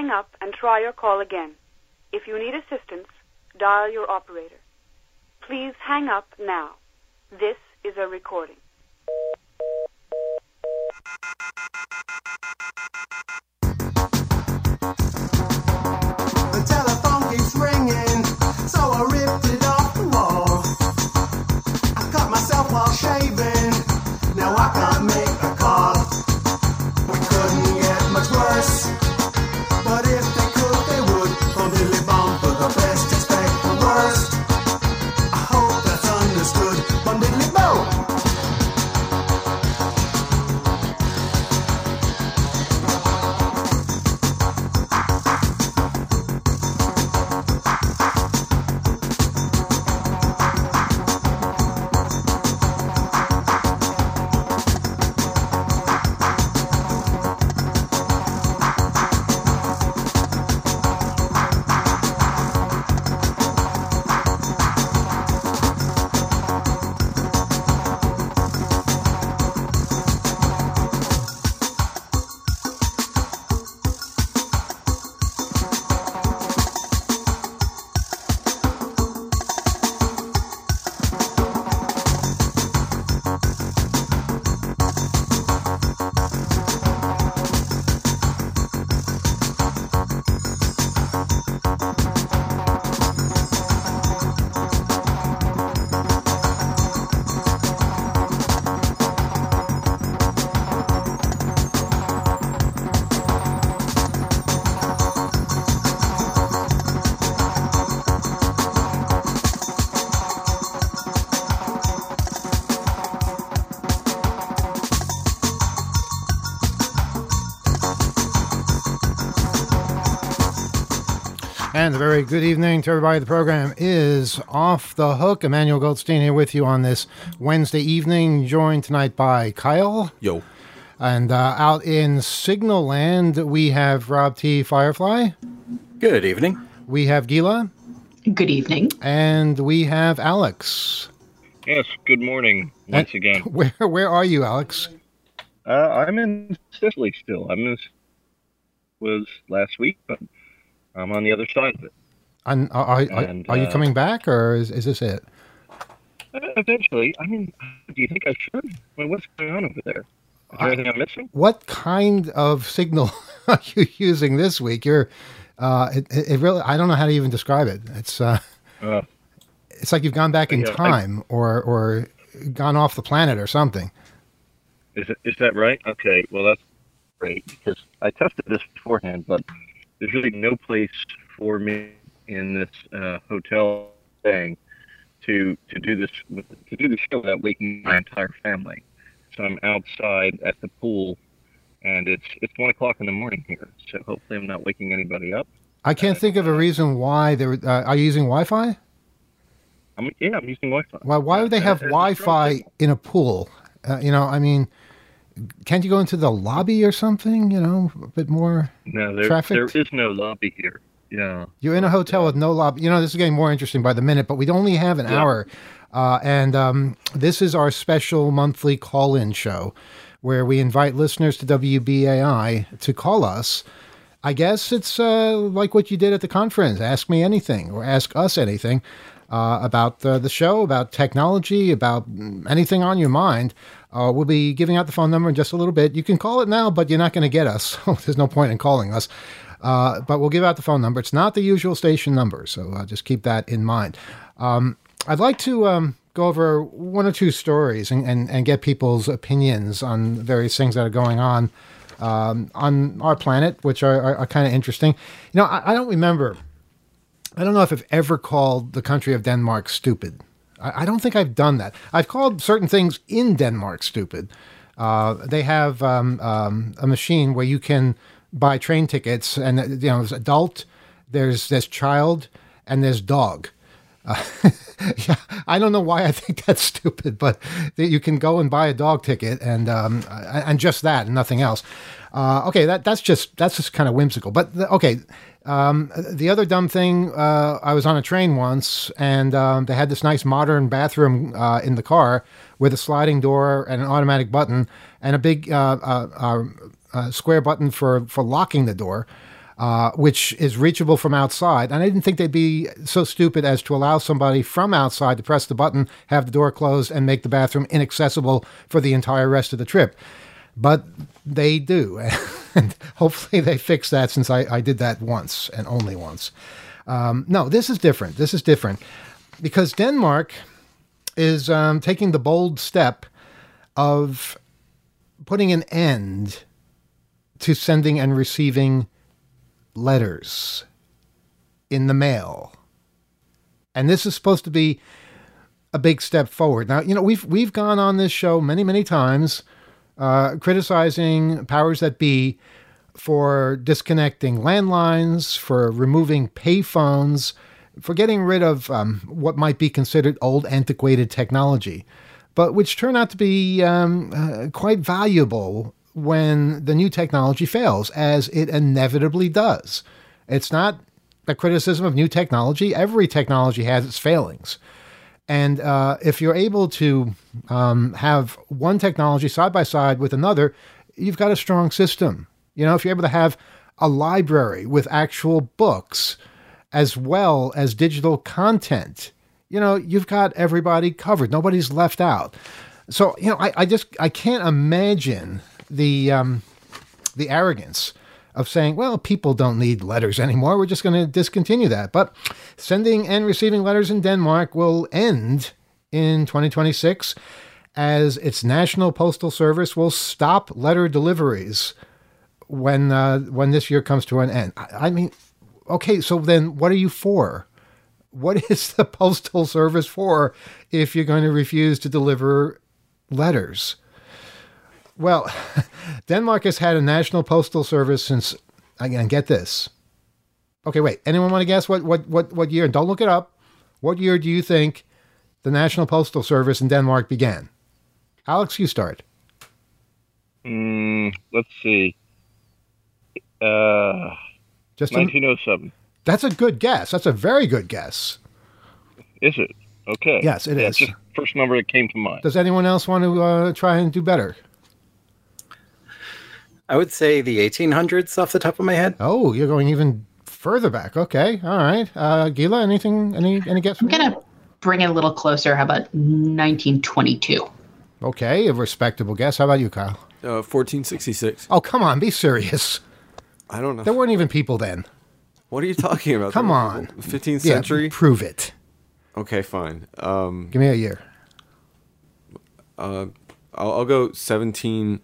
hang up and try your call again. If you need assistance, dial your operator. Please hang up now. This is a recording. The telephone keeps ringing, so I ripped it off the wall. I cut myself while shaving, now I can't make a call. We couldn't get much worse, but if they could, they would. Bum diddly bum, for the best, expect the worst. I hope that's understood. Bum diddly bum. And a very good evening to everybody. The program is Off the Hook. Emmanuel Goldstein here with you on this Wednesday evening, joined tonight by Kyle. Yo. And out in Signal Land, we have Rob T. Firefly. Good evening. We have Gila. Good evening. And we have Alex. Yes, good morning once again. Where are you, Alex? I'm in Sicily still. Was last week, but I'm on the other side of it. Are you coming back, or is this it? Eventually. I mean, do you think I should? I mean, what's going on over there? Is there anything I'm missing? What kind of signal are you using this week? You're, it really, I don't know how to even describe it. It's like you've gone back in time, or gone off the planet or something. Is that right? Okay, well that's great, because I tested this beforehand, but there's really no place for me in this hotel thing to do the show without waking my entire family. So I'm outside at the pool, and it's 1 o'clock in the morning here. So hopefully I'm not waking anybody up. I can't think of a reason why they were. Are you using Wi-Fi? I'm using Wi-Fi. Well, why would they have Wi-Fi in a pool? I mean, can't you go into the lobby or something? A bit more traffic? There is no lobby here. Yeah. You're in a hotel with no lobby. This is getting more interesting by the minute, but we only have an hour. And this is our special monthly call-in show where we invite listeners to WBAI to call us. I guess it's like what you did at the conference. Ask me anything, or ask us anything about the show, about technology, about anything on your mind. We'll be giving out the phone number in just a little bit. You can call it now, but you're not going to get us. So there's no point in calling us. But we'll give out the phone number. It's not the usual station number, so just keep that in mind. I'd like to go over one or two stories and get people's opinions on various things that are going on our planet, which are kind of interesting. I don't remember. I don't know if I've ever called the country of Denmark stupid. I don't think I've done that. I've called certain things in Denmark stupid. They have a machine where you can buy train tickets, and there's adult, there's child, and there's dog. Yeah, I don't know why I think that's stupid, but you can go and buy a dog ticket and just that and nothing else. Okay, that's just kind of whimsical. But the other dumb thing, I was on a train once, and they had this nice modern bathroom in the car with a sliding door and an automatic button and a big square button for locking the door. which is reachable from outside. And I didn't think they'd be so stupid as to allow somebody from outside to press the button, have the door closed, and make the bathroom inaccessible for the entire rest of the trip. But they do. And hopefully they fix that, since I did that once and only once. No, this is different. This is different because Denmark is taking the bold step of putting an end to sending and receiving letters in the mail. And this is supposed to be a big step forward. Now, we've gone on this show many, many times criticizing powers that be for disconnecting landlines, for removing payphones, for getting rid of what might be considered old, antiquated technology, but which turn out to be quite valuable when the new technology fails, as it inevitably does. It's not a criticism of new technology. Every technology has its failings. And if you're able to have one technology side by side with another, you've got a strong system. If you're able to have a library with actual books as well as digital content, you've got everybody covered. Nobody's left out. So, I can't imagine the arrogance of saying, well, people don't need letters anymore. We're just going to discontinue that. But sending and receiving letters in Denmark will end in 2026, as its national postal service will stop letter deliveries when this year comes to an end. I mean, okay, so then what are you for? What is the postal service for if you're going to refuse to deliver letters? Well, Denmark has had a national postal service since, again, get this. Okay, wait. Anyone want to guess what year? And don't look it up. What year do you think the National Postal Service in Denmark began? Alex, you start. Let's see. Just 1907. That's a good guess. That's a very good guess. Is it? Okay. Yes, it is. It's just the first number that came to mind. Does anyone else want to try and do better? I would say the 1800s off the top of my head. Oh, you're going even further back. Okay. All right. Gila, anything? Any guess? I'm going to bring it a little closer. How about 1922? Okay. A respectable guess. How about you, Kyle? 1466. Oh, come on. Be serious. I don't know. There weren't even people then. What are you talking about? Come on. 15th century? Yeah, prove it. Okay, fine. Give me a year. I'll go 1780.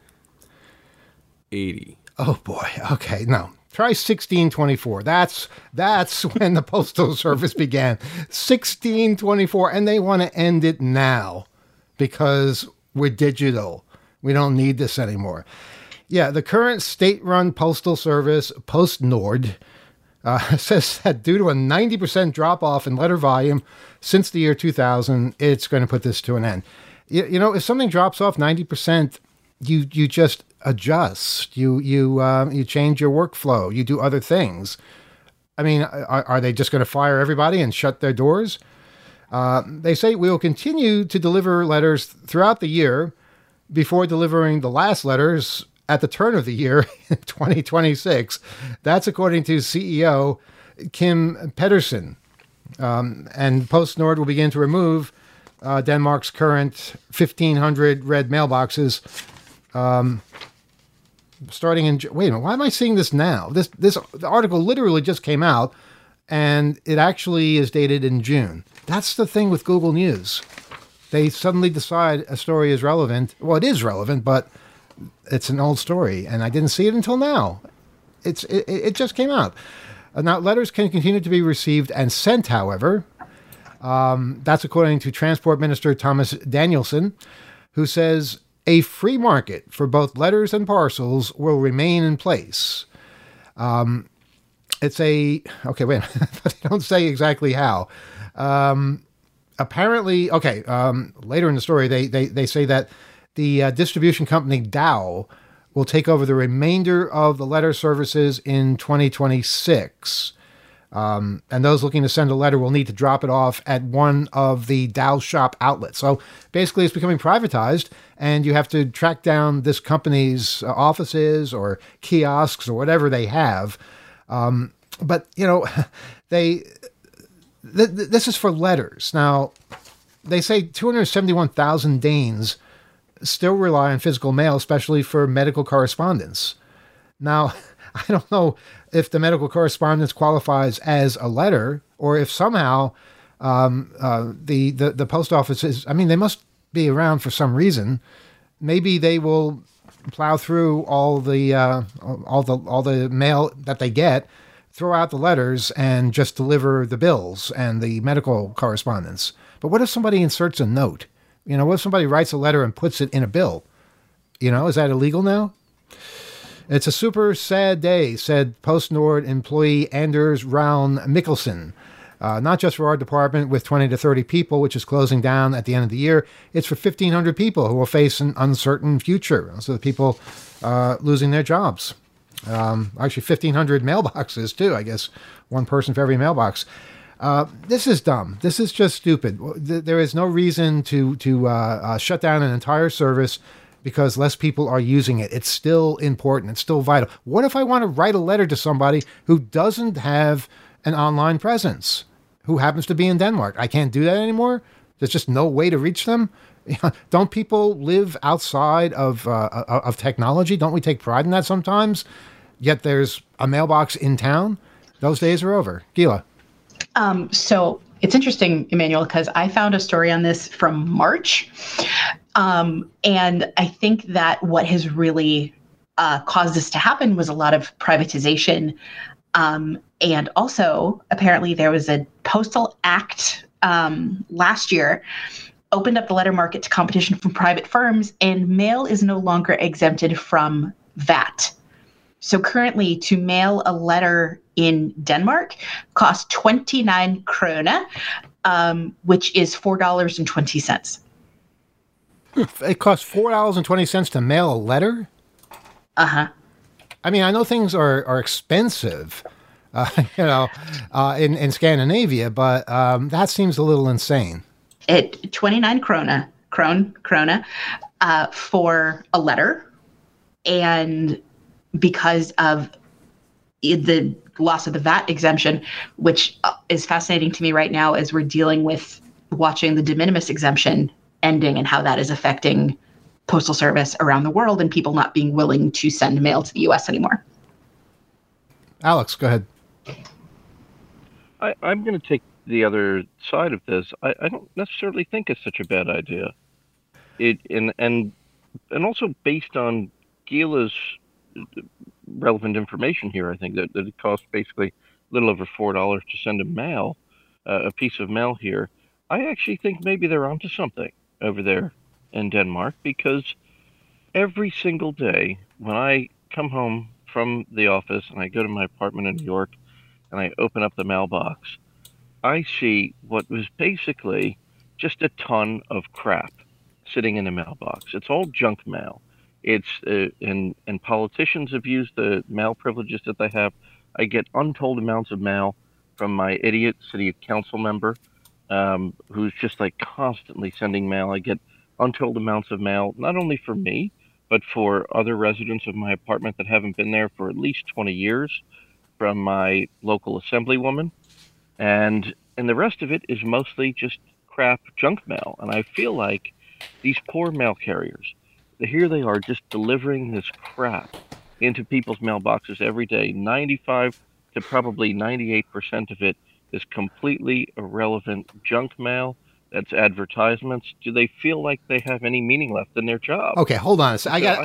Oh boy. Okay, no. Try 1624. That's when the Postal Service began. 1624, and they want to end it now because we're digital. We don't need this anymore. Yeah, the current state-run postal service, PostNord, says that due to a 90% drop-off in letter volume since the year 2000, it's going to put this to an end. If something drops off 90%, you just adjust. You change your workflow. You do other things. I mean, are they just going to fire everybody and shut their doors? They say we will continue to deliver letters throughout the year before delivering the last letters at the turn of the year, 2026. That's according to CEO Kim Pedersen. And PostNord will begin to remove Denmark's current 1,500 red mailboxes starting in... Wait a minute, why am I seeing this now? The article literally just came out, and it actually is dated in June. That's the thing with Google News. They suddenly decide a story is relevant. Well, it is relevant, but it's an old story, and I didn't see it until now. It just came out. Now, letters can continue to be received and sent, however. That's according to Transport Minister Thomas Danielson, who says a free market for both letters and parcels will remain in place. Okay, wait a minute. But they don't say exactly how. Apparently, later in the story, they say that the distribution company Dow will take over the remainder of the letter services in 2026. And those looking to send a letter will need to drop it off at one of the Dow shop outlets. So basically it's becoming privatized, and you have to track down this company's offices or kiosks or whatever they have But this is for letters. Now, they say 271,000 Danes still rely on physical mail, especially for medical correspondence. Now, I don't know if the medical correspondence qualifies as a letter, or if somehow the post office is. I mean, they must be around for some reason. Maybe they will plow through all the mail that they get, throw out the letters, and just deliver the bills and the medical correspondence. But what if somebody inserts a note? What if somebody writes a letter and puts it in a bill? Is that illegal now? It's a super sad day, said PostNord employee Anders Raun Mikkelsen. Not just for our department with 20 to 30 people, which is closing down at the end of the year. It's for 1,500 people who will face an uncertain future. So the people losing their jobs. Actually, 1,500 mailboxes, too. I guess one person for every mailbox. This is dumb. This is just stupid. There is no reason to shut down an entire service because less people are using it. It's still important. It's still vital. What if I want to write a letter to somebody who doesn't have an online presence, who happens to be in Denmark? I can't do that anymore? There's just no way to reach them? Don't people live outside of technology? Don't we take pride in that sometimes? Yet there's a mailbox in town? Those days are over. Gila. So it's interesting, Emmanuel, because I found a story on this from March. And I think that what has really caused this to happen was a lot of privatization. And also, apparently, there was a Postal Act last year opened up the letter market to competition from private firms, and mail is no longer exempted from VAT. So currently, to mail a letter in Denmark costs 29 krone, which is $4.20. It costs $4.20 to mail a letter? Uh-huh. I mean, I know things are expensive, in Scandinavia, but that seems a little insane. 29 krone for a letter, and because of the loss of the VAT exemption, which is fascinating to me right now as we're dealing with watching the de minimis exemption ending and how that is affecting postal service around the world and people not being willing to send mail to the U.S. anymore. Alex, go ahead. I'm going to take the other side of this. I don't necessarily think it's such a bad idea. And also based on Gila's relevant information here, I think that it costs basically a little over $4 to send a piece of mail here. I actually think maybe they're onto something over there in Denmark, because every single day when I come home from the office and I go to my apartment in New York and I open up the mailbox, I see what was basically just a ton of crap sitting in the mailbox. It's all junk mail. It's and politicians have used the mail privileges that they have. I get untold amounts of mail from my idiot city council member, who's just like constantly sending mail. I get untold amounts of mail, not only for me, but for other residents of my apartment that haven't been there for at least 20 years, from my local assemblywoman. And the rest of it is mostly just crap junk mail. And I feel like these poor mail carriers, here they are just delivering this crap into people's mailboxes every day. 95 to probably 98% of it is completely irrelevant junk mail. That's advertisements. Do they feel like they have any meaning left in their job? Okay, hold on.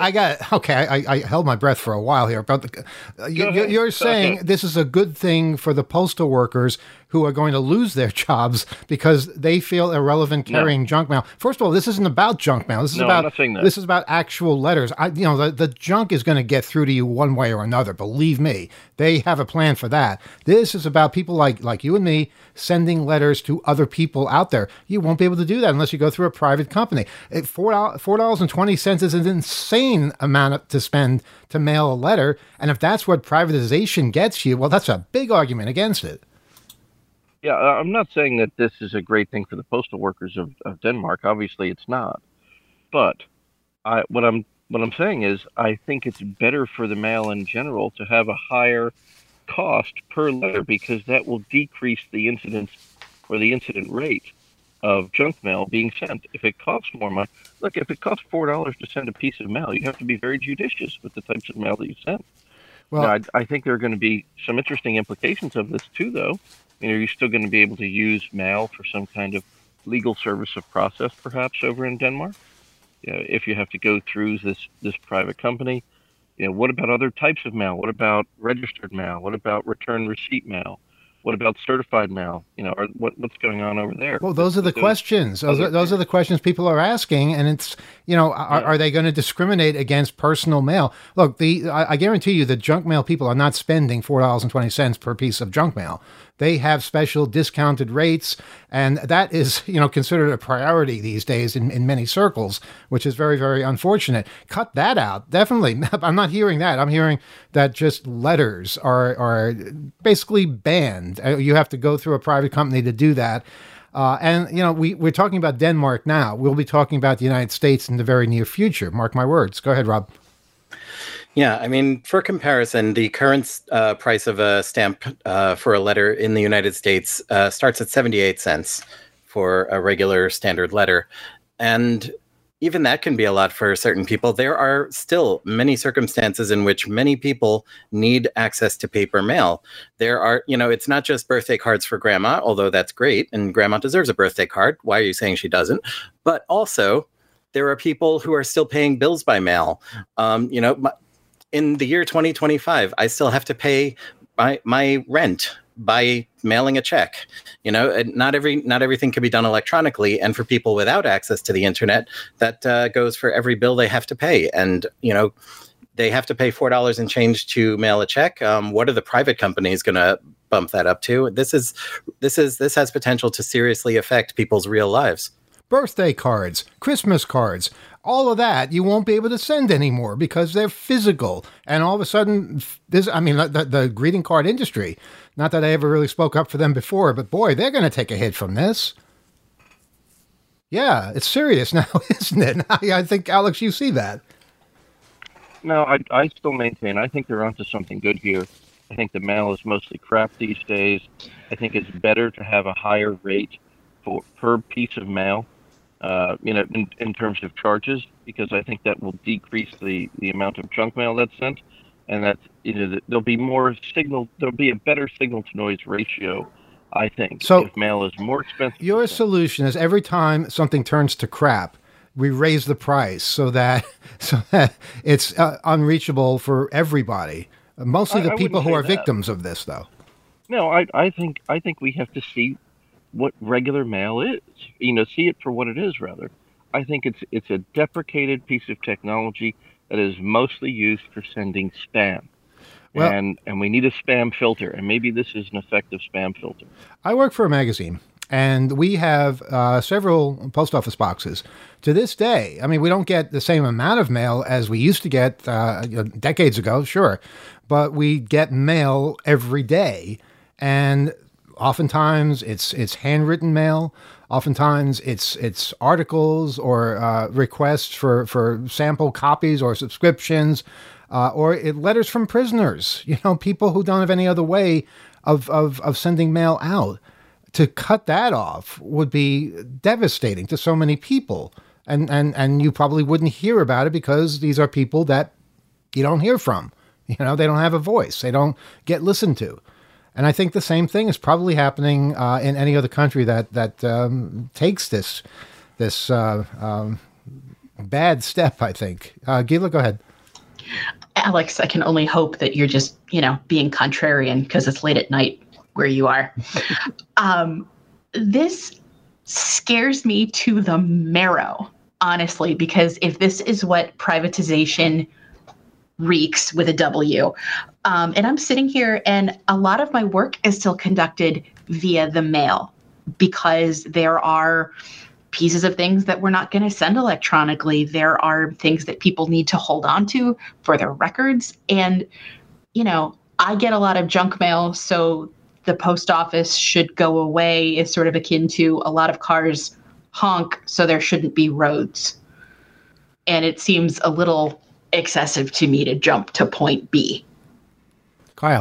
I held my breath for a while here. But you're saying this is a good thing for the postal workers who are going to lose their jobs because they feel irrelevant carrying junk mail. First of all, this isn't about junk mail. This is about actual letters. The junk is going to get through to you one way or another. Believe me, they have a plan for that. This is about people like you and me sending letters to other people out there. You won't be able to do that unless you go through a private company. $4.20 is an insane amount to spend to mail a letter. And if that's what privatization gets you, well, that's a big argument against it. Yeah, I'm not saying that this is a great thing for the postal workers of Denmark. Obviously, it's not. But what I'm saying is, I think it's better for the mail in general to have a higher cost per letter, because that will decrease the incidence or the incident rate of junk mail being sent. If it costs more money, look, if it costs $4 to send a piece of mail, you have to be very judicious with the types of mail that you send. Well, now, I think there are going to be some interesting implications of this too, though. Are you still going to be able to use mail for some kind of legal service of process, perhaps, over in Denmark? If you have to go through this private company, what about other types of mail? What about registered mail? What about return receipt mail? What about certified mail? What's going on over there? Well, those are the questions. Those are the questions people are asking, and it's are they going to discriminate against personal mail? Look, I guarantee you, the junk mail people are not spending $4.20 per piece of junk mail. They have special discounted rates, and that is considered a priority these days in many circles, which is very, very unfortunate. Cut that out, definitely. I'm not hearing that. I'm hearing that just letters are basically banned. You have to go through a private company to do that. We're talking about Denmark now. We'll be talking about the United States in the very near future. Mark my words. Go ahead, Rob. Yeah, I mean, for comparison, the current price of a stamp for a letter in the United States starts at 78 cents for a regular standard letter. And even that can be a lot for certain people. There are still many circumstances in which many people need access to paper mail. There are, it's not just birthday cards for grandma, although that's great, and grandma deserves a birthday card. Why are you saying she doesn't? But also, there are people who are still paying bills by mail. In the year 2025, I still have to pay my rent by mailing a check. Not everything can be done electronically, and for people without access to the internet, that goes for every bill they have to pay. And they have to pay $4 and change to mail a check. What are the private companies going to bump that up to? This has potential to seriously affect people's real lives. Birthday cards, Christmas cards, all of that you won't be able to send anymore because they're physical. And all of a sudden, the greeting card industry, not that I ever really spoke up for them before, but boy, they're going to take a hit from this. Yeah, it's serious now, isn't it? I think, Alex, you see that. No, I still maintain, I think they're onto something good here. I think the mail is mostly crap these days. I think it's better to have a higher rate per piece of mail. In terms of charges, because I think that will decrease the amount of junk mail that's sent, and that there'll be a better signal to noise ratio, I think. So if mail is more expensive. Your solution is every time something turns to crap, we raise the price so that it's unreachable for everybody. Mostly the people who are victims of this, though. No, I think we have to see what regular mail is, see it for what it is, rather. I think it's a deprecated piece of technology that is mostly used for sending spam. Well, and we need a spam filter, and maybe this is an effective spam filter. I work for a magazine, and we have several post office boxes. To this day, we don't get the same amount of mail as we used to get decades ago, sure, but we get mail every day, and oftentimes it's handwritten mail. Oftentimes it's articles or requests for sample copies or subscriptions, or letters from prisoners. People who don't have any other way of sending mail out. To cut that off would be devastating to so many people, and you probably wouldn't hear about it because these are people that you don't hear from. They don't have a voice. They don't get listened to. And I think the same thing is probably happening in any other country that takes this bad step, I think. Gila, go ahead. Alex, I can only hope that you're just, being contrarian because it's late at night where you are. This scares me to the marrow, honestly, because if this is what privatization reeks with a W. And I'm sitting here and a lot of my work is still conducted via the mail because there are pieces of things that we're not going to send electronically. There are things that people need to hold on to for their records. And, I get a lot of junk mail, so the post office should go away is sort of akin to a lot of cars honk, so there shouldn't be roads. And it seems a little excessive to me to jump to point B. Kyle.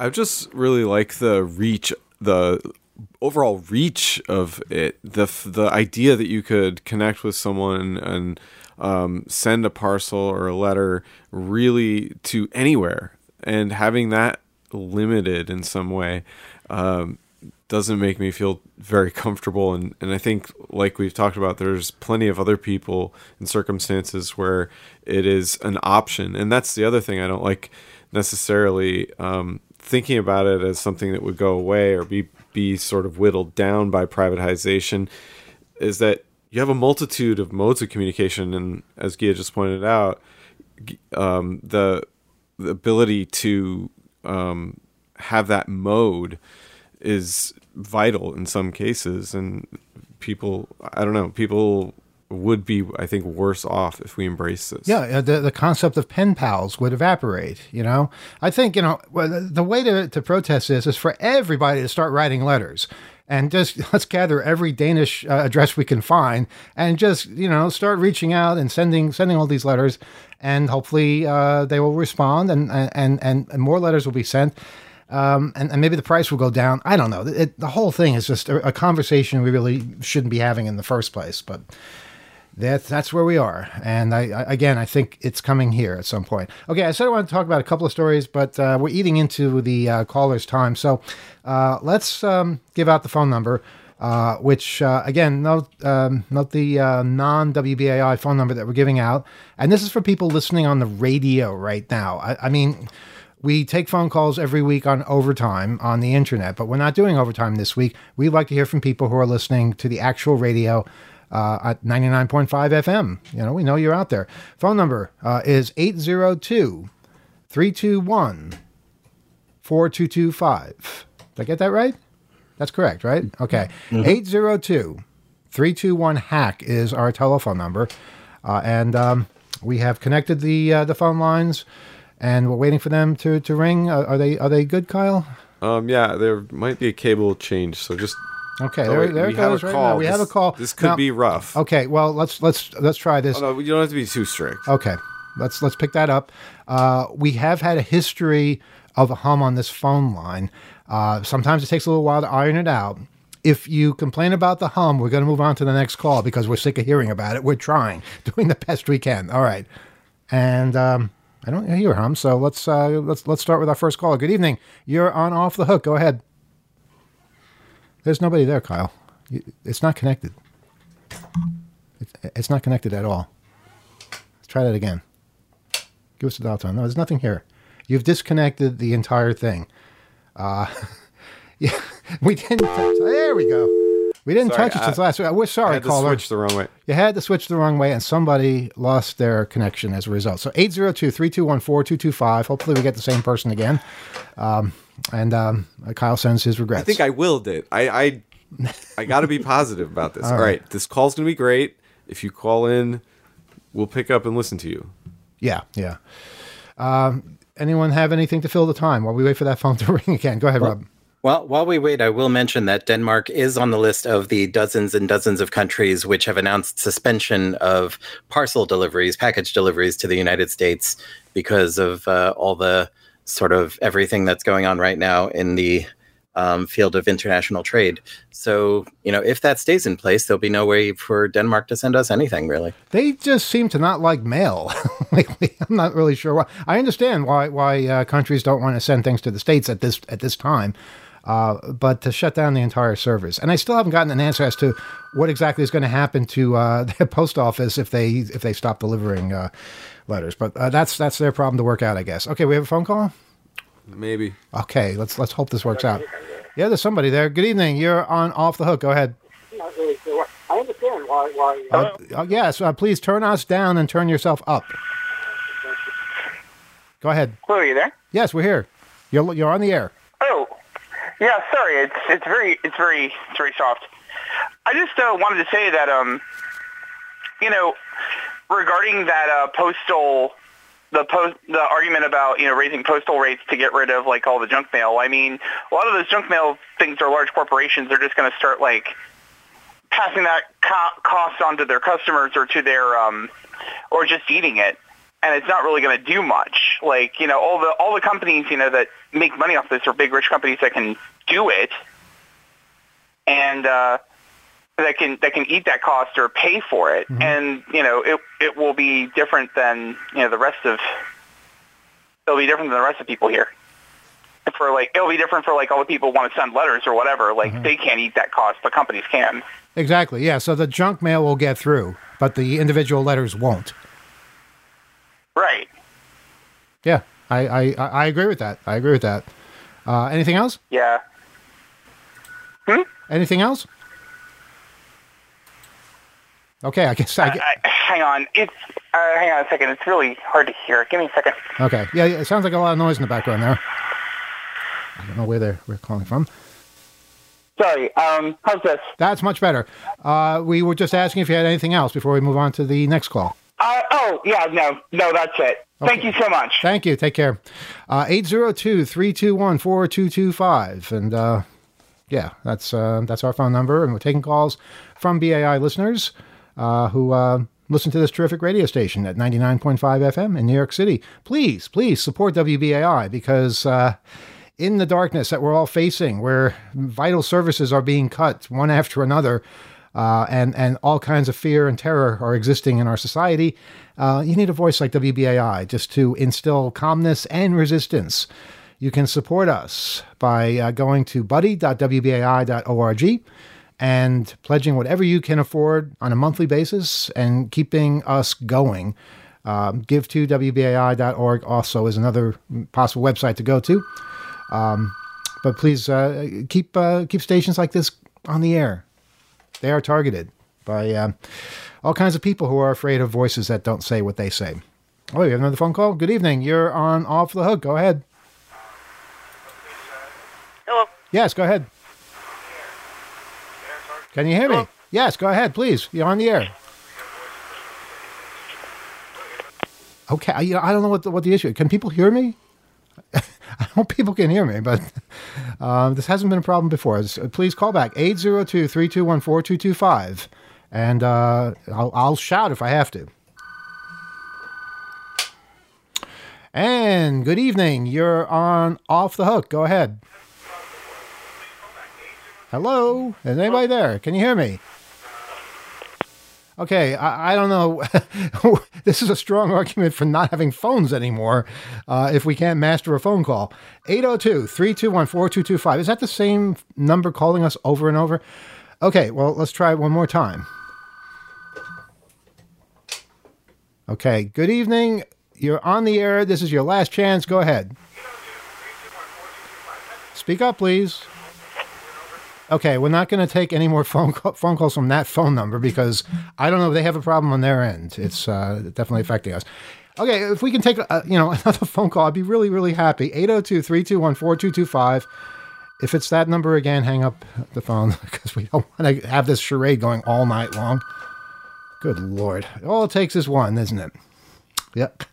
I just really like the reach, the overall reach of it. The idea that you could connect with someone and send a parcel or a letter really to anywhere, and having that limited in some way doesn't make me feel very comfortable. And I think, like we've talked about, there's plenty of other people in circumstances where it is an option. And that's the other thing I don't like necessarily thinking about it as something that would go away or be sort of whittled down by privatization, is that you have a multitude of modes of communication. And as Gia just pointed out, the ability to have that mode is vital in some cases, and people would be, I think, worse off if we embrace this. Yeah, the concept of pen pals would evaporate, I think, the way to protest this is for everybody to start writing letters. And just let's gather every Danish address we can find and just, start reaching out and sending all these letters. And hopefully they will respond and more letters will be sent. And maybe the price will go down. I don't know. The whole thing is just a conversation we really shouldn't be having in the first place. But that's where we are. And I think it's coming here at some point. Okay, I said I wanted to talk about a couple of stories, but we're eating into the caller's time. So let's give out the phone number, which, again, note the non-WBAI phone number that we're giving out. And this is for people listening on the radio right now. I mean, we take phone calls every week on Overtime on the internet, but we're not doing Overtime this week. We'd like to hear from people who are listening to the actual radio at 99.5 FM. We know you're out there. Phone number is 802-321-4225. Did I get that right? That's correct, right? Okay. 802-321-HACK is our telephone number. And we have connected the phone lines, and we're waiting for them to ring. Are they good, Kyle? Yeah, there might be a cable change, so just... Okay, there it goes right now. We have a call. This could be rough. Okay, well, let's try this. Oh, no, you don't have to be too strict. Okay, let's pick that up. We have had a history of a hum on this phone line. Sometimes it takes a little while to iron it out. If you complain about the hum, we're going to move on to the next call because we're sick of hearing about it. We're doing the best we can. All right, and I don't hear a hum, so let's start with our first caller. Good evening. You're on Off the Hook. Go ahead. There's nobody there, Kyle. It's not connected. It's not connected at all. Let's try that again. Give us the dial tone. No, there's nothing here. You've disconnected the entire thing. Yeah, we didn't. There we go. We didn't touch it since last week. We're sorry, caller. I had to switch the wrong way. You had to switch the wrong way, and somebody lost their connection as a result. So 802-321-4225. Hopefully we get the same person again. And Kyle sends his regrets. I think I willed it. I got to be positive about this. All right. This call's going to be great. If you call in, we'll pick up and listen to you. Yeah. Anyone have anything to fill the time while we wait for that phone to ring again? Go ahead, Rob. Well, while we wait, I will mention that Denmark is on the list of the dozens and dozens of countries which have announced suspension of parcel deliveries, package deliveries to the United States because of all the sort of everything that's going on right now in the field of international trade. So, if that stays in place, there'll be no way for Denmark to send us anything, really. They just seem to not like mail lately. I'm not really sure why. I understand why countries don't want to send things to the States at this time. But to shut down the entire service. And I still haven't gotten an answer as to what exactly is going to happen to the post office if they stop delivering letters. But that's their problem to work out, I guess. Okay, we have a phone call? Maybe. Okay, let's hope this works out. Yeah, there's somebody there. Good evening. You're on Off the Hook. Go ahead. Not really sure. I understand why. Yes, please turn us down and turn yourself up. Go ahead. Hello, are you there? Yes, we're here. You're on the air. Oh. Yeah, sorry, it's very soft. I just wanted to say that regarding that the argument about raising postal rates to get rid of like all the junk mail. I mean, a lot of those junk mail things are large corporations. They're just going to start like passing that cost on to their customers or to their or just eating it, and it's not really going to do much. Like, all the companies, that make money off this are big, rich companies that can do it, and that can eat that cost or pay for it. Mm-hmm. And it will be different than the rest of. It'll be different than the rest of people here. It'll be different for all the people who want to send letters or whatever. They can't eat that cost, but companies can. Exactly. Yeah. So the junk mail will get through, but the individual letters won't. Right. Yeah. I agree with that. Anything else? Yeah. Anything else? Okay. I guess hang on. Hang on a second. It's really hard to hear. Give me a second. Okay. Yeah. It sounds like a lot of noise in the background there. I don't know where we're calling from. Sorry. How's this? That's much better. We were just asking if you had anything else before we move on to the next call. No, that's it. Okay. Thank you so much. Thank you. Take care. 802-321-4225. And yeah, that's our phone number. And we're taking calls from BAI listeners who listen to this terrific radio station at 99.5 FM in New York City. Please support WBAI because in the darkness that we're all facing, where vital services are being cut one after another, and all kinds of fear and terror are existing in our society, you need a voice like WBAI just to instill calmness and resistance. You can support us by going to buddy.wbai.org and pledging whatever you can afford on a monthly basis and keeping us going. Give to WBAI.org also is another possible website to go to. But please keep stations like this on the air. They are targeted by all kinds of people who are afraid of voices that don't say what they say. Oh, you have another phone call? Good evening. You're on Off the Hook. Go ahead. Hello. Yes, go ahead. Can you hear me? Yes, go ahead, please. You're on the air. Okay, I don't know what the issue is. Can people hear me? I hope people can hear me, but this hasn't been a problem before. Please call back 802-321-4225, and I'll shout if I have to. And good evening. You're on Off the Hook. Go ahead. Hello? Is anybody there? Can you hear me? Okay, I don't know. This is a strong argument for not having phones anymore if we can't master a phone call. 802-321-4225. Is that the same number calling us over and over? Okay, well, let's try it one more time. Okay, good evening. You're on the air. This is your last chance. Go ahead. Speak up, please. Okay, we're not going to take any more phone calls from that phone number because I don't know if they have a problem on their end. It's definitely affecting us. Okay, if we can take another phone call, I'd be really, really happy. 802-321-4225. If it's that number again, hang up the phone because we don't want to have this charade going all night long. Good Lord. All it takes is one, isn't it? Yep.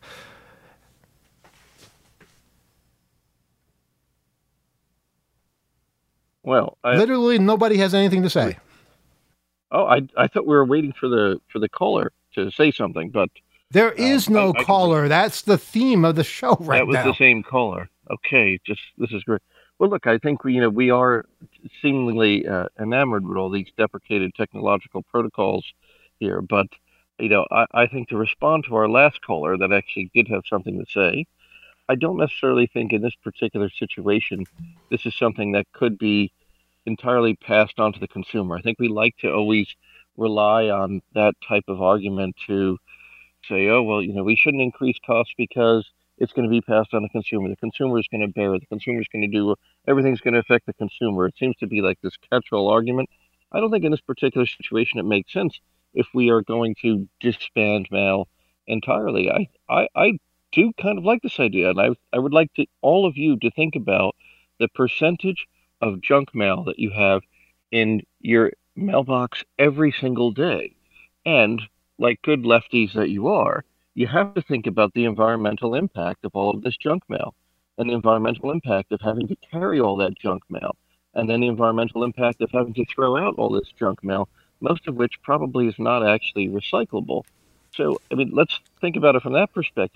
Well, literally nobody has anything to say. Oh, I thought we were waiting for the caller to say something, but there is no caller. That's the theme of the show right now. That was the same caller. Okay, this is great. Well, look, I think we are seemingly enamored with all these deprecated technological protocols here, but I think to respond to our last caller that actually did have something to say, I don't necessarily think in this particular situation this is something that could be entirely passed on to the consumer. I think we like to always rely on that type of argument to say, oh, well, we shouldn't increase costs because it's going to be passed on to the consumer. The consumer is going to bear it. The consumer is going to do everything's going to affect the consumer. It seems to be like this catch-all argument. I don't think in this particular situation it makes sense if we are going to disband mail entirely. I do kind of like this idea, and I would like all of you to think about the percentage of junk mail that you have in your mailbox every single day. And like good lefties that you are, you have to think about the environmental impact of all of this junk mail and the environmental impact of having to carry all that junk mail, and then the environmental impact of having to throw out all this junk mail, most of which probably is not actually recyclable. So, let's think about it from that perspective.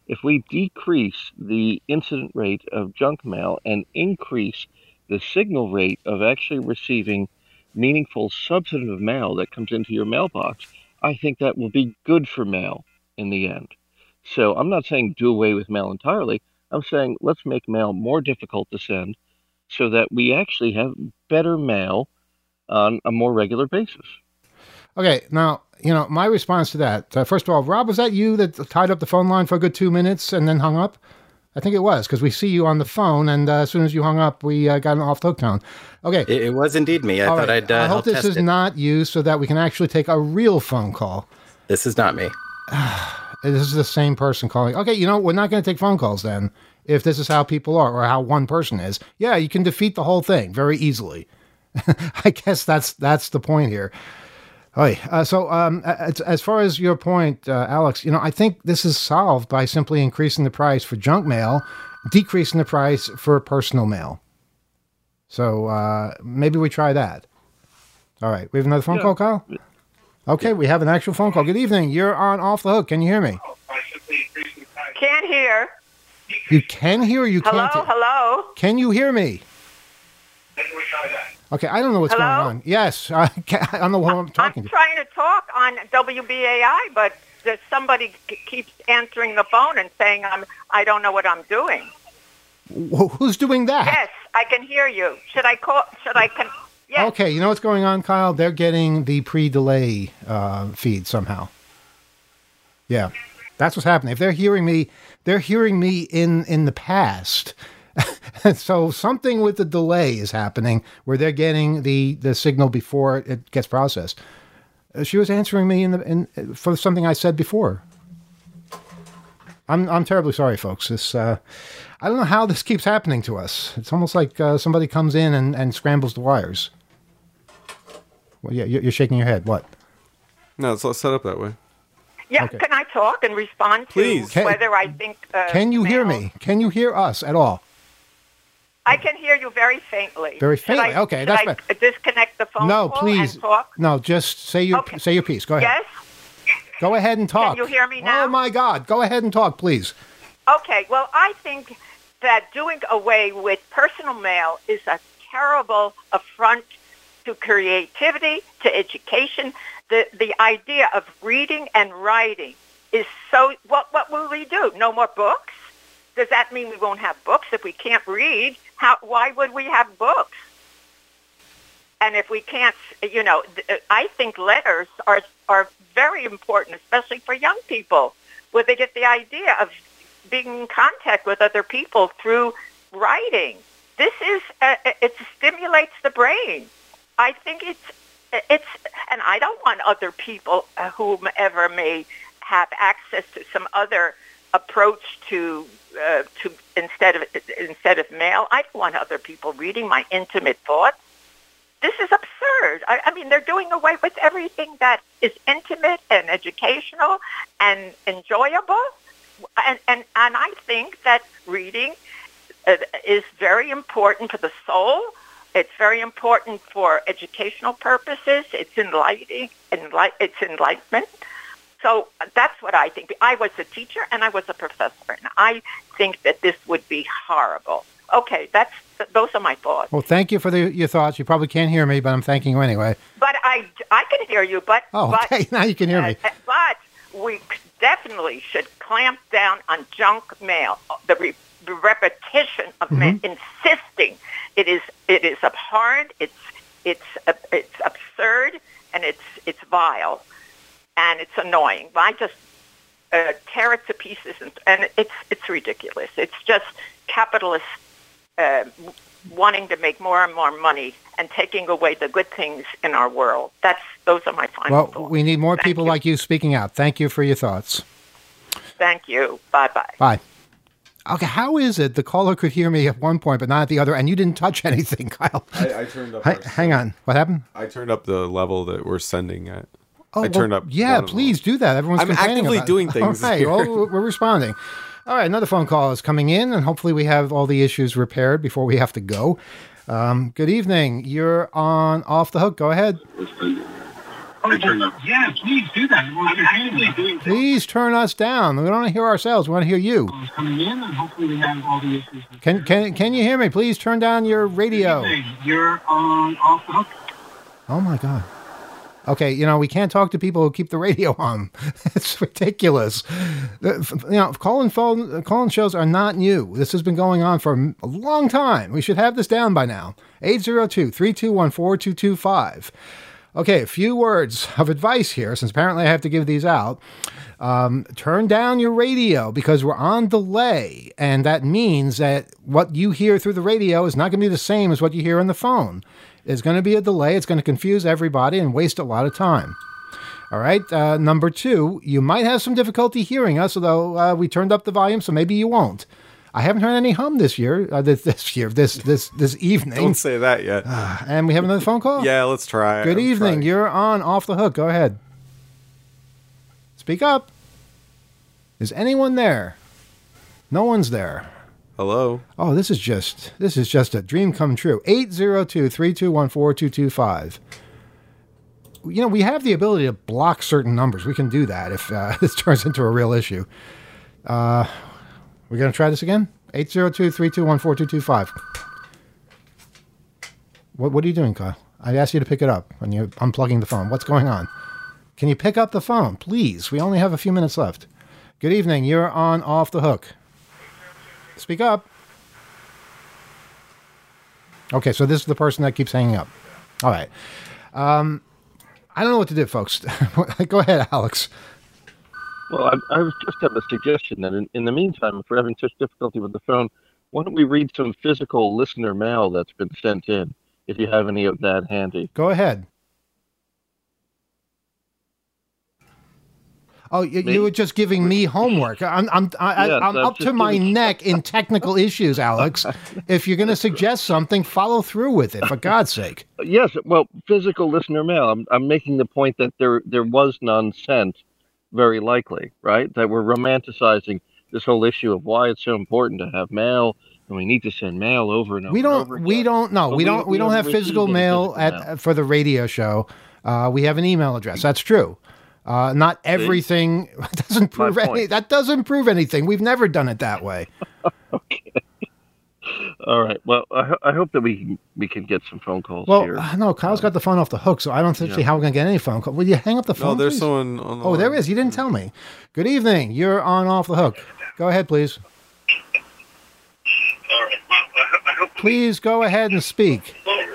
if we decrease the incident rate of junk mail and increase the signal rate of actually receiving meaningful substantive mail that comes into your mailbox, I think that will be good for mail in the end. So I'm not saying do away with mail entirely. I'm saying let's make mail more difficult to send so that we actually have better mail on a more regular basis. Okay, now, my response to that, first of all, Rob, was that you that tied up the phone line for a good 2 minutes and then hung up? I think it was, because we see you on the phone, and as soon as you hung up, we got an off-the-hook tone. Okay. It was indeed me. I thought I'd I hope this is not you so that we can actually take a real phone call. This is not me. This is the same person calling. Okay, we're not going to take phone calls then, if this is how people are, or how one person is. Yeah, you can defeat the whole thing very easily. I guess that's the point here. So as far as your point, Alex, I think this is solved by simply increasing the price for junk mail, decreasing the price for personal mail. So maybe we try that. All right. We have another phone call, Kyle? Okay, we have an actual phone call. Good evening. You're on Off the Hook. Can you hear me? Can't hear. You can hear or you can't hear? Hello? Can you hear me? Okay, I don't know what's going on. Yes, I don't know who I'm talking to. I'm trying to talk on WBAI, but somebody keeps answering the phone and saying I don't know what I'm doing. Who's doing that? Yes, I can hear you. Should I call? Yes. Okay, you know what's going on, Kyle? They're getting the pre-delay feed somehow. Yeah, that's what's happening. If they're hearing me in the past. So something with the delay is happening where they're getting the signal before it gets processed. She was answering me for something I said before. I'm terribly sorry, folks. This I don't know how this keeps happening to us. It's almost like somebody comes in and scrambles the wires. Well, yeah, you're shaking your head. What? No, it's set up that way. Yeah, okay. Can I talk and respond to whether I think... can you hear me? Can you hear us at all? I can hear you very faintly. Very faintly. Okay, that's better. I disconnect the phone call please. And talk? No, just say your piece. Go ahead. Yes? Go ahead and talk. Can you hear me now? Oh, my God. Go ahead and talk, please. Okay, well, I think that doing away with personal mail is a terrible affront to creativity, to education. The idea of reading and writing is so... What will we do? No more books? Does that mean we won't have books if we can't read? Why would we have books? And if we can't, I think letters are very important, especially for young people, where they get the idea of being in contact with other people through writing. This is, it stimulates the brain. I think it's, and I don't want other people, whomever may have access to some other approach to instead of mail. I don't want other people reading my intimate thoughts. This is absurd. I mean, they're doing away with everything that is intimate and educational and enjoyable. And I think that reading is very important for the soul. It's very important for educational purposes. It's enlightening. It's enlightenment. So that's what I think. I was a teacher and I was a professor, and I think that this would be horrible. Okay, those are my thoughts. Well, thank you for your thoughts. You probably can't hear me, but I'm thanking you anyway. But I can hear you. But okay, now you can hear me. But we definitely should clamp down on junk mail. The repetition of insisting it is abhorrent. It's absurd, and it's vile. And it's annoying. I just tear it to pieces, and it's ridiculous. It's just capitalists wanting to make more and more money and taking away the good things in our world. Those are my final thoughts. We need more people like you speaking out. Thank you for your thoughts. Thank you. Bye-bye. Bye. Okay, how is it the caller could hear me at one point but not at the other, and you didn't touch anything, Kyle? I turned up... Hang on. What happened? I turned up the level that we're sending at. Oh, I turned up. Yeah, please do that. Everyone's complaining actively about doing things. All right, well, we're responding. All right, another phone call is coming in, and hopefully we have all the issues repaired before we have to go. Good evening. You're on Off the Hook. Go ahead. Yeah, please do that. I'm actually doing. Please turn us down. We don't want to hear ourselves. We want to hear you. Coming in, and hopefully we have all the issues. Can you hear me? Please turn down your radio. You're on off the hook. Oh my God. Okay, we can't talk to people who keep the radio on. It's ridiculous. Call-in shows are not new. This has been going on for a long time. We should have this down by now. 802-321-4225. Okay, a few words of advice here, since apparently I have to give these out. Turn down your radio because we're on delay, and that means that what you hear through the radio is not going to be the same as what you hear on the phone. There's going to be a delay. It's going to confuse everybody and waste a lot of time. All right. Number 2, you might have some difficulty hearing us, although we turned up the volume, so maybe you won't. I haven't heard any hum this year. This evening. Don't say that yet. And we have another phone call. Yeah, let's try. Good evening. You're on Off the Hook. Go ahead. Speak up. Is anyone there? No one's there. Hello. Oh, this is just a dream come true. 802-321-4225. We have the ability to block certain numbers. We can do that if this turns into a real issue. We're going to try this again? 802-321-4225. What are you doing, Kyle? I asked you to pick it up, and you're unplugging the phone. What's going on? Can you pick up the phone, please? We only have a few minutes left. Good evening. You're on Off the Hook. Speak up. Okay, so this is the person that keeps hanging up. All right. I don't know what to do, folks. Go ahead, Alex. Well, I was just have a suggestion that in the meantime, if we're having such difficulty with the phone, why don't we read some physical listener mail that's been sent in, if you have any of that handy? Go ahead. Oh, you were just giving me homework. I'm up to my neck in technical issues, Alex. If you're going to suggest something, follow through with it, for God's sake. Yes, well, physical listener mail. I'm making the point that there was none sent, very likely, right? That we're romanticizing this whole issue of why it's so important to have mail, and we need to send mail over and over. We don't have physical mail for the radio show. We have an email address. That's true. Not everything doesn't prove any. That doesn't prove anything. We've never done it that way. Okay. All right. Well, I hope that we can get some phone calls here. Well, no, Kyle's got the phone off the hook, so I don't see how we're going to get any phone call. Will you hang up the phone? No, there's please? someone on the Oh, line. there is. You didn't tell me. Good evening. You're on Off the Hook. Go ahead, please. All right. Well, I hope. Please go ahead and speak.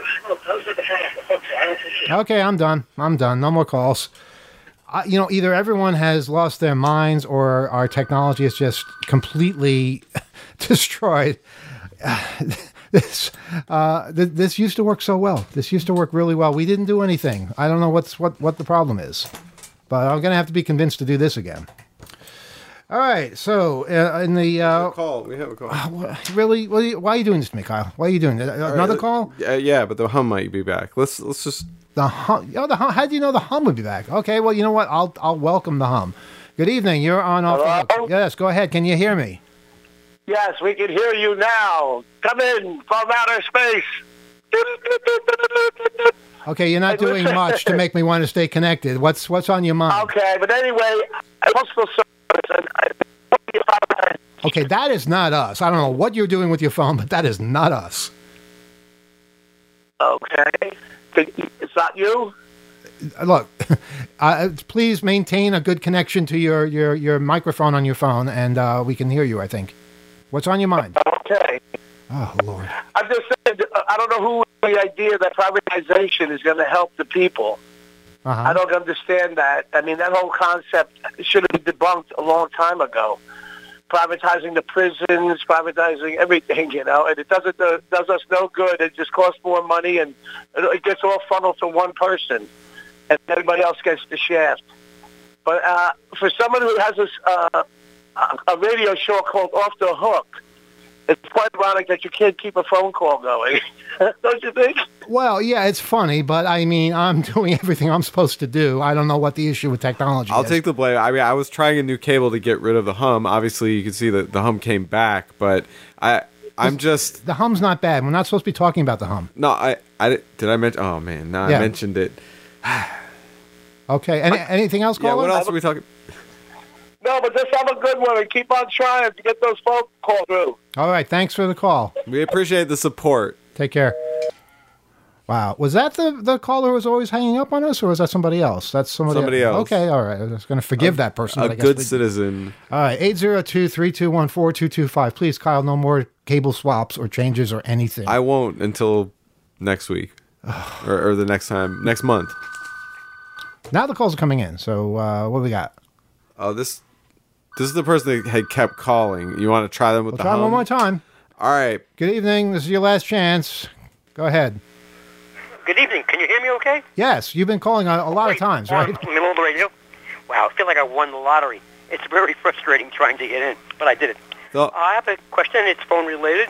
Okay, I'm done. No more calls. Either everyone has lost their minds or our technology is just completely destroyed. This used to work so well. This used to work really well. We didn't do anything. I don't know what the problem is, but I'm going to have to be convinced to do this again. All right. So in the we have a call. Really? Why are you doing this to me, Kyle? Why are you doing this? Another call? Yeah, but the hum might be back. Let's just. The hum. The hum. How do you know the hum would be back? Okay. Well, you know what? I'll welcome the hum. Good evening. You're on Off the Hook. Yes. Go ahead. Can you hear me? Yes, we can hear you now. Come in from outer space. Okay, you're not doing much to make me want to stay connected. What's on your mind? Okay, but anyway, postal service. Okay, that is not us. I don't know what you're doing with your phone, but that is not us. Okay, it's not you. Look, please maintain a good connection to your microphone on your phone, and we can hear you, I think. What's on your mind? Okay. Oh, Lord. I'm just saying, I don't know who the idea that privatization is going to help the people. Uh-huh. I don't understand that. I mean, that whole concept should have been debunked a long time ago. Privatizing the prisons, privatizing everything, and it does us no good. It just costs more money, and it gets all funneled to one person, and everybody else gets the shaft. But for someone who has a radio show called Off the Hook, it's quite ironic that you can't keep a phone call going. Don't you think? Well, yeah, it's funny, but I mean, I'm doing everything I'm supposed to do. I don't know what the issue with technology is. I'll take the blame. I mean, I was trying a new cable to get rid of the hum. Obviously, you can see that the hum came back, but I'm just... The hum's not bad. We're not supposed to be talking about the hum. No, did I mention... Oh, man, no, Yeah. I mentioned it. Okay. Anything else, Yeah, caller? what else are we talking? No, but just have a good one and keep on trying to get those phone calls through. All right. Thanks for the call. We appreciate the support. Take care. Wow. Was that the caller who was always hanging up on us, or was that somebody else? That's somebody else. Okay. All right. I was going to forgive that person. A but I guess good citizen. All right. 802-321-4225. Please, Kyle, no more cable swaps or changes or anything. I won't until next week. or the next month. Now the calls are coming in. So what do we got? Oh, this is the person that had kept calling. You want to try them with the Try hum? one more time. All right. Good evening. This is your last chance. Go ahead. Good evening. Can you hear me okay? Yes, you've been calling a lot of times, right? In the middle of the radio? Wow, I feel like I won the lottery. It's very frustrating trying to get in, but I did it. So, I have a question. It's phone related.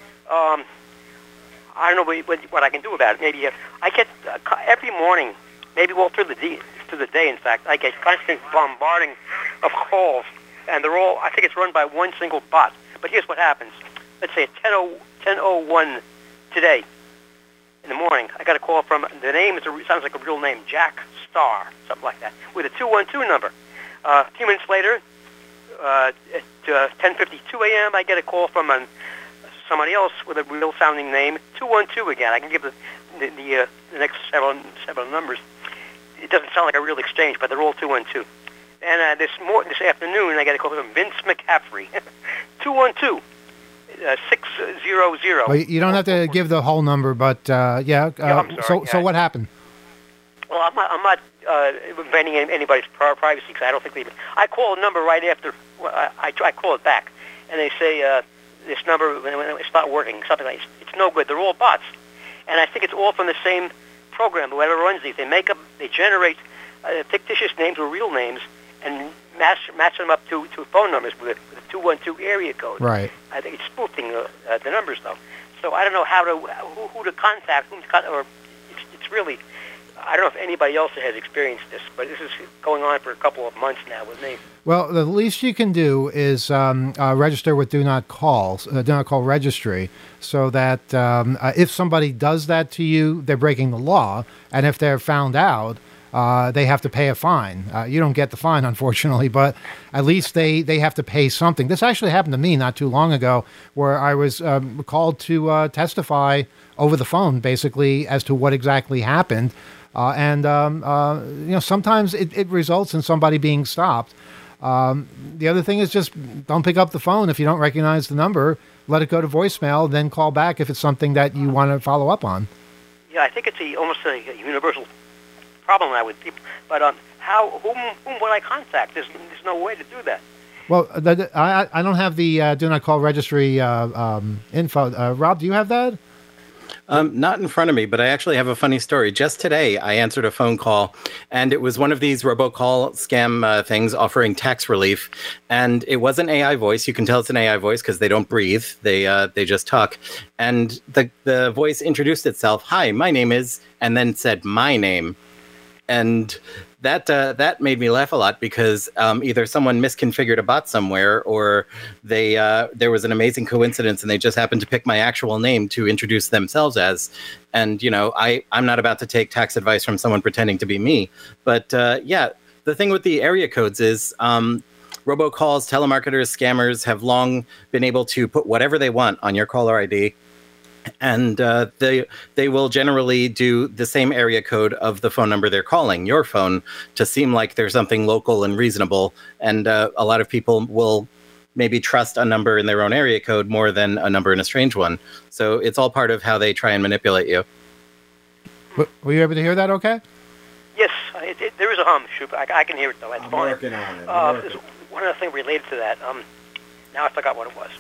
I don't know what I can do about it. Maybe I get every morning, maybe all through the day, in fact, I get constant bombarding of calls, and they're all, I think it's run by one single bot. But here's what happens. Let's say at 10:01 today in the morning, I got a call from, the name sounds like a real name, Jack Star, something like that, with a 212 number. A few minutes later, at 10:52 a.m., I get a call from somebody else with a real sounding name, 212 again. I can give the next several numbers. It doesn't sound like a real exchange, but they're all 212. And this afternoon, I got a call from Vince McCaffrey, 212. 600. Well, you don't have to give the whole number, but yeah. I'm sorry. So what happened? Well, I'm not invading anybody's privacy because I don't think they. I call a number right after I call it back, and they say this number when it's not working, something like it's no good. They're all bots, and I think it's all from the same program. Whoever runs these, they generate fictitious names or real names and match them up to phone numbers with a 212 area code. Right. I think it's spoofing the numbers though. So I don't know who to contact, or it's really. I don't know if anybody else has experienced this, but this is going on for a couple of months now with me. Well, the least you can do is register with Do Not Call registry, so that if somebody does that to you, they're breaking the law, and if they're found out, they have to pay a fine. You don't get the fine, unfortunately, but at least they have to pay something. This actually happened to me not too long ago, where I was called to testify over the phone, basically, as to what exactly happened. Sometimes it results in somebody being stopped. The other thing is just don't pick up the phone if you don't recognize the number. Let it go to voicemail, then call back if it's something that you want to follow up on. Yeah, I think it's almost a universal problem now with people. But whom would I contact? There's no way to do that. Well, I don't have the Do Not Call registry info. Rob, do you have that? Not in front of me, but I actually have a funny story. Just today, I answered a phone call, and it was one of these robocall scam things offering tax relief. And it was an AI voice. You can tell it's an AI voice because they don't breathe. They just talk. And the voice introduced itself. Hi, my name is, and then said my name. And that made me laugh a lot because either someone misconfigured a bot somewhere, or there was an amazing coincidence and they just happened to pick my actual name to introduce themselves as. And I'm not about to take tax advice from someone pretending to be me. But the thing with the area codes is robocalls, telemarketers, scammers have long been able to put whatever they want on your caller ID. And they will generally do the same area code of the phone number they're calling, your phone, to seem like there's something local and reasonable. And a lot of people will maybe trust a number in their own area code more than a number in a strange one. So it's all part of how they try and manipulate you. Were you able to hear that okay? Yes, there is a hum. I can hear it, though. It's fine. Working on it. There's one other thing related to that. Now I forgot what it was.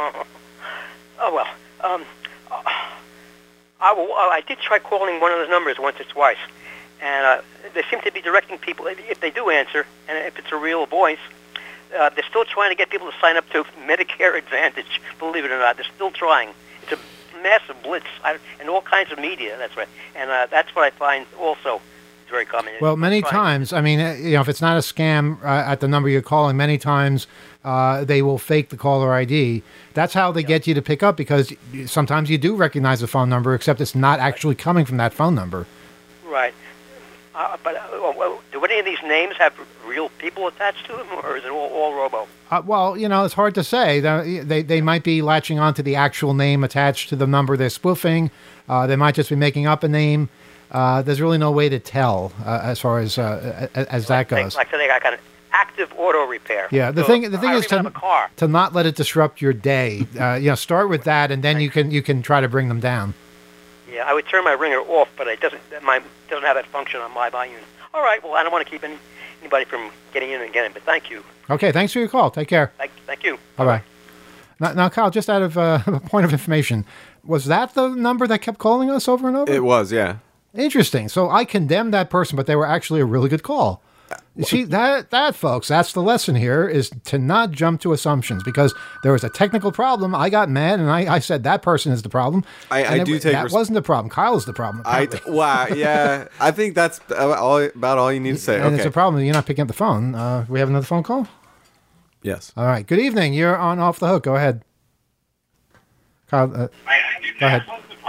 I did try calling one of those numbers once or twice, and they seem to be directing people, if they do answer, and if it's a real voice, they're still trying to get people to sign up to Medicare Advantage, believe it or not. They're still trying. It's a massive blitz, and all kinds of media, that's right. And that's what I find also is very common. Well, many times, I mean, if it's not a scam at the number you're calling, many times they will fake the caller ID. That's how they get you to pick up, because sometimes you do recognize the phone number, except it's not actually coming from that phone number. Right. Do any of these names have real people attached to them, or is it all robo? Well, it's hard to say. They might be latching on to the actual name attached to the number they're spoofing. They might just be making up a name. There's really no way to tell as far as that goes. Like they got kind of active auto repair. Yeah, the thing is to not let it disrupt your day. Start with that, and then you can try to bring them down. Yeah, I would turn my ringer off, but it doesn't have that function on my volume. All right, well, I don't want to keep anybody from getting in and getting, but thank you. Okay, thanks for your call. Take care. Thank you. Bye-bye. Now, Kyle, just out of a point of information, was that the number that kept calling us over and over? It was, yeah. Interesting. So I condemned that person, but they were actually a really good call. You see, that, folks, that's the lesson here, is to not jump to assumptions, because there was a technical problem. I got mad, and I said that person is the problem. That wasn't the problem. Kyle's the problem. Wow, yeah. I think that's about all you need to say. And it's a problem. You're not picking up the phone. We have another phone call? Yes. All right. Good evening. You're on Off the Hook. Go ahead. Kyle, go ahead.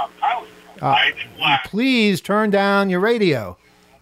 Please turn down your radio.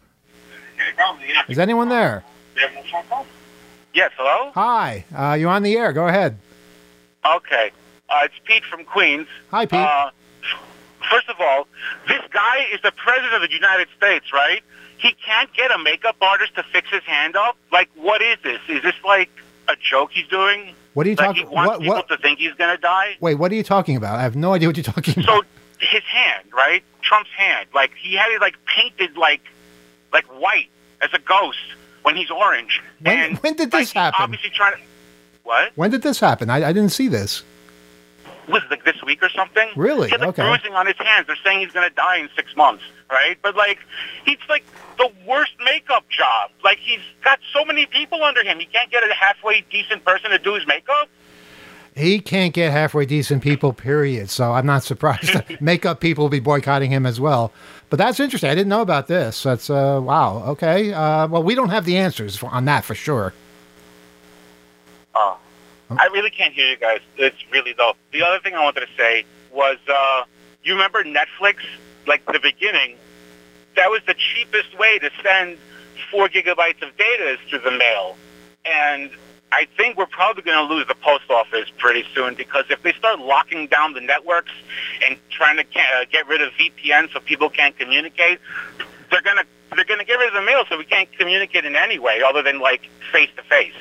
Is anyone there? Yes, hello? Hi. You're on the air. Go ahead. Okay. It's Pete from Queens. Hi, Pete. First of all, this guy is the President of the United States, right? He can't get a makeup artist to fix his hand up? Like, what is this? Is this like a joke he's doing? What are you talking about? He wants people to think he's going to die? Wait, what are you talking about? I have no idea what you're talking about. So, his hand, right? Trump's hand. Like, he had it, like, painted, like white as a ghost when he's orange. When did this happen? Obviously trying to... What? When did this happen? I didn't see this. Was it like this week or something? Really? He had like Okay. bruising on his hands. They're saying he's going to die in 6 months, right? But like, he's like the worst makeup job. Like, he's got so many people under him. He can't get a halfway decent person to do his makeup. He can't get halfway decent people, period. So I'm not surprised that makeup people will be boycotting him as well. But that's interesting. I didn't know about this. That's, wow. Okay. Well, we don't have the answers on that for sure. Oh. I really can't hear you guys. It's really low. The other thing I wanted to say was, you remember Netflix? Like, the beginning, that was the cheapest way to send 4 gigabytes of data is through the mail. And I think we're probably going to lose the post office pretty soon, because if they start locking down the networks and trying to get rid of VPN so people can't communicate, they're going to get rid of the mail so we can't communicate in any way other than, like, face-to-face.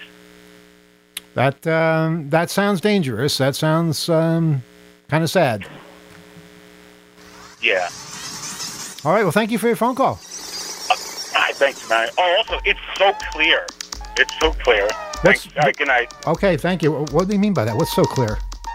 That sounds dangerous. That sounds kind of sad. Yeah. All right. Well, thank you for your phone call. Thanks, man. Oh, also, it's so clear. It's so clear. Thanks. Good night. Okay, thank you. What do you mean by that? What's so clear?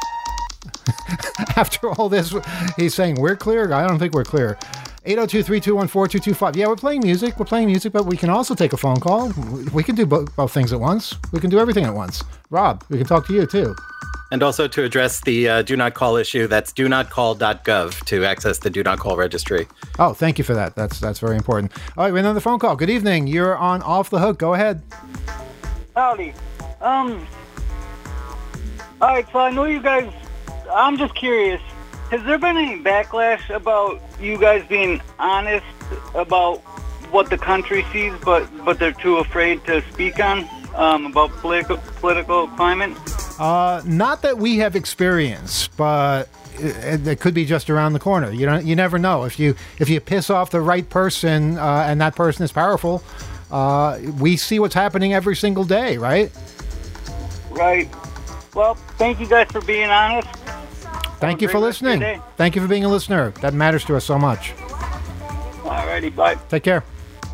After all this, he's saying we're clear? I don't think we're clear. 802-321-4225. Yeah, we're playing music, but we can also take a phone call. We can do both things at once. We can do everything at once. Rob, we can talk to you, too. And also to address the do not call issue, that's donotcall.gov to access the do not call registry. Oh, thank you for that. That's very important. All right, we have another phone call. Good evening. You're on Off the Hook. Go ahead. Howdy. All right, so I know you guys, I'm just curious, has there been any backlash about you guys being honest about what the country sees, but they're too afraid to speak on, about political climate? Not that we have experienced, but it could be just around the corner. You never know. If you piss off the right person, and that person is powerful, we see what's happening every single day, right? Right. Well, thank you guys for being honest. Thank you for listening. Thank you for being a listener. That matters to us so much. Alrighty, bye. Take care.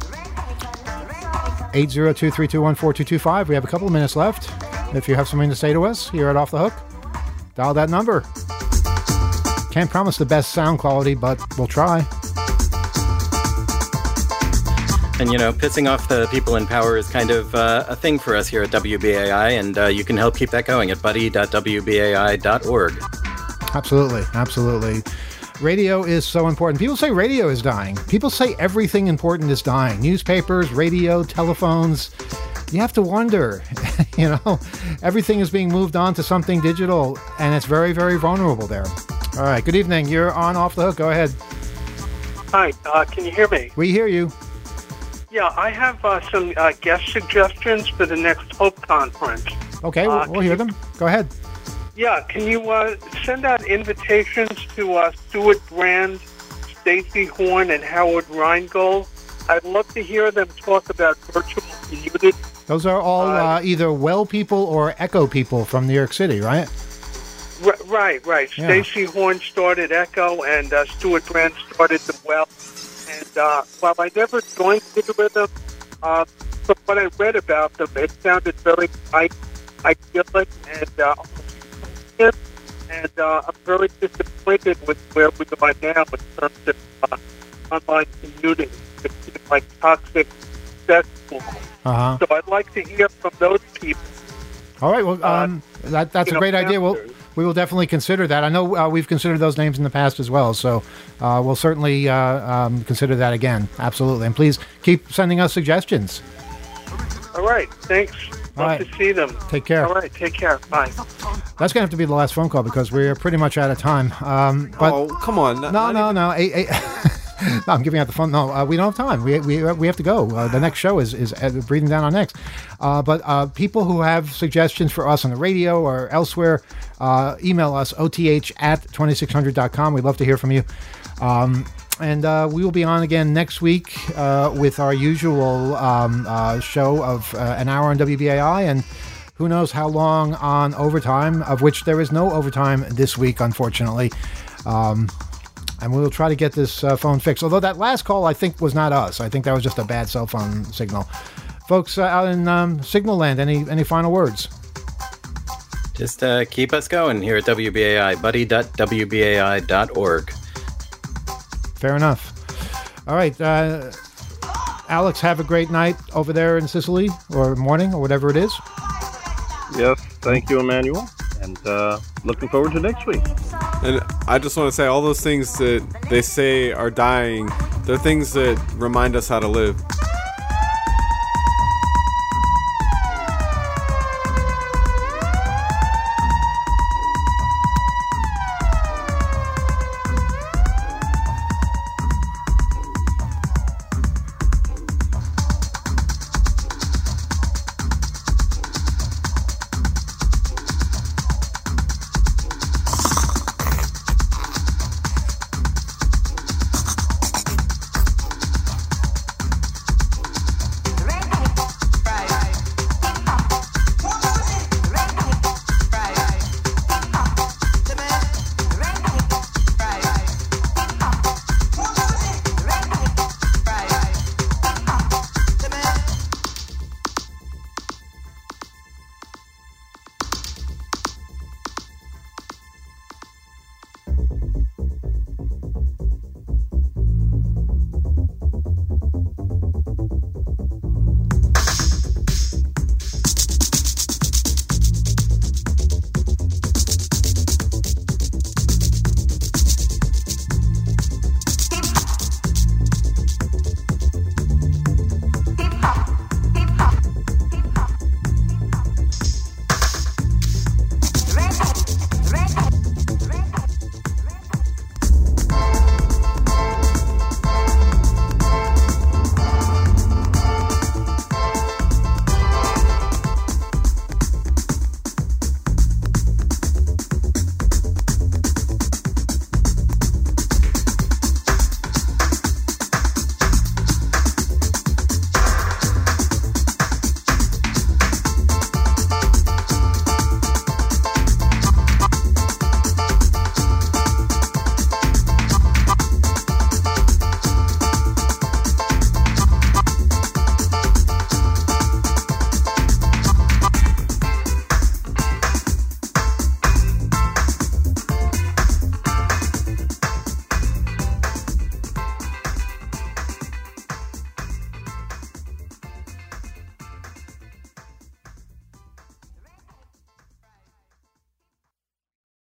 802-321-4225. We have a couple of minutes left. If you have something to say to us here at Off the Hook, dial that number. Can't promise the best sound quality, but we'll try. And, pissing off the people in power is kind of a thing for us here at WBAI, and you can help keep that going at buddy.wbai.org. Absolutely. Radio is so important. People say radio is dying. People say everything important is dying. Newspapers, radio, telephones. You have to wonder, everything is being moved on to something digital, and it's very, very vulnerable there. All right, good evening. You're on Off the Hook. Go ahead. Hi, can you hear me? We hear you. Yeah, I have some guest suggestions for the next Hope Conference. Okay, we'll hear them. Go ahead. Yeah, can you send out invitations to Stuart Brand, Stacey Horn, and Howard Rheingold? I'd love to hear them talk about virtual community. Those are all either Well people or Echo people from New York City, right? Right. Yeah. Stacey Horn started Echo, and Stuart Brand started the Well. And while I never joined in with them, from what I read about them, it sounded very idyllic, and I'm very disappointed with where we are now in terms of online commuting. It's like toxic cesspool. Uh-huh. So I'd like to hear from those people. All right. Well, that's a great idea. We will definitely consider that. I know we've considered those names in the past as well, so we'll certainly consider that again. Absolutely. And please keep sending us suggestions. All right. Thanks. Love to see them. Take care. All right. Take care. Bye. That's going to have to be the last phone call because we're pretty much out of time. But come on. No. No, I'm giving out the phone. No, we don't have time. We have to go. The next show is breathing down our necks. But people who have suggestions for us on the radio or elsewhere, email us, oth@2600.com. We'd love to hear from you. And we will be on again next week with our usual show of an hour on WBAI, and who knows how long on overtime, of which there is no overtime this week, unfortunately. And we'll try to get this phone fixed. Although that last call, I think, was not us. I think that was just a bad cell phone signal. Folks out in Signal Land, any final words? Just keep us going here at WBAI, buddy.wbai.org. Fair enough. All right. Alex, have a great night over there in Sicily, or morning, or whatever it is. Yes, thank you, Emmanuel. And looking forward to next week. And I just want to say all those things that they say are dying, they're things that remind us how to live.